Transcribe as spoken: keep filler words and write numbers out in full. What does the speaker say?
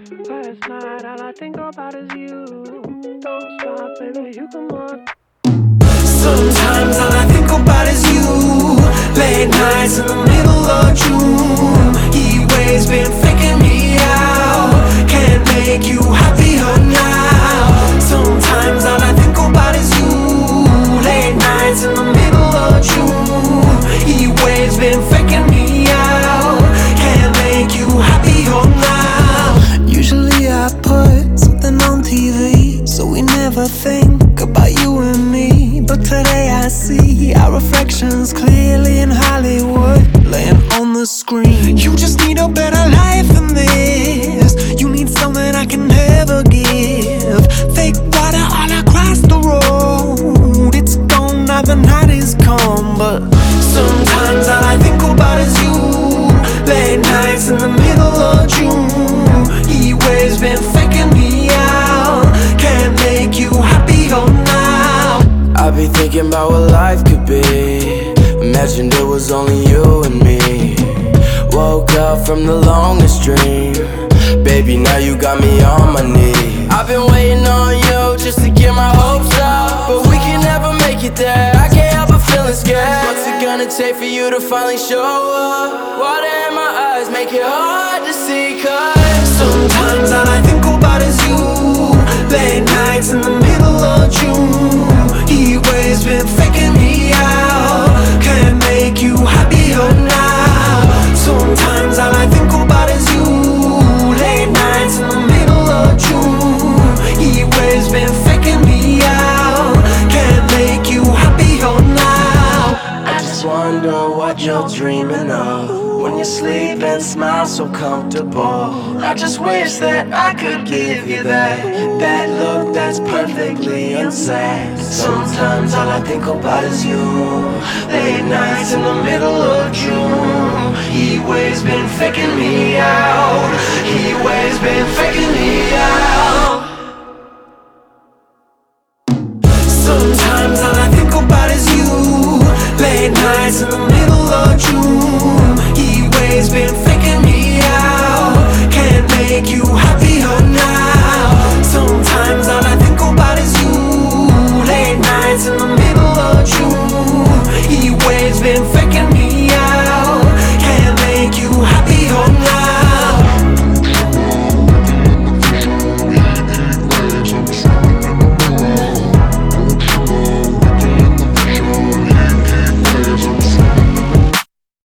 Last night, all I think about is you. Don't stop, baby, you come on. Sometimes all I think about is you. Late nights in the middle of June. He waves been faking me out. Can't make you happier now. Sometimes all I think about is you. Late nights in the middle of June. He waves been faking me out. Can't make you happier now. Usually I put something on T V, so we never think about you and me. But today I see our reflections clearly in Hollywood, laying on the screen. You just need a better life than this. You need something I can never give. Fake water all across the road. It's gone now, the night is come. But sometimes all I think about is you. Late nights in the middle of June. He waves been faking me out. Can't make you happier now. I be thinking about what life could be. Imagined it was only you and me. Woke up from the longest dream. Baby, now you got me on my knees. I've been waiting on you just to get my hopes up, but we can never make it there. I can't help but feeling scared. What's it gonna take for you to finally show up? Water in my eyes make it hard to see. Cause sometimes all I think about is you. Late nights in the middle of June. He waves been faking me out. Can't make you happier now. Sometimes all I think about is you. Late nights in the middle of June. He waves been faking me out. Can't make you happier now. I just wonder what you're dreaming of when you sleep and smile so comfortable. I just wish that I could give you that That look that's perfectly insane. Sometimes all I think about is you. Late nights in the middle of June. He waves been faking me out.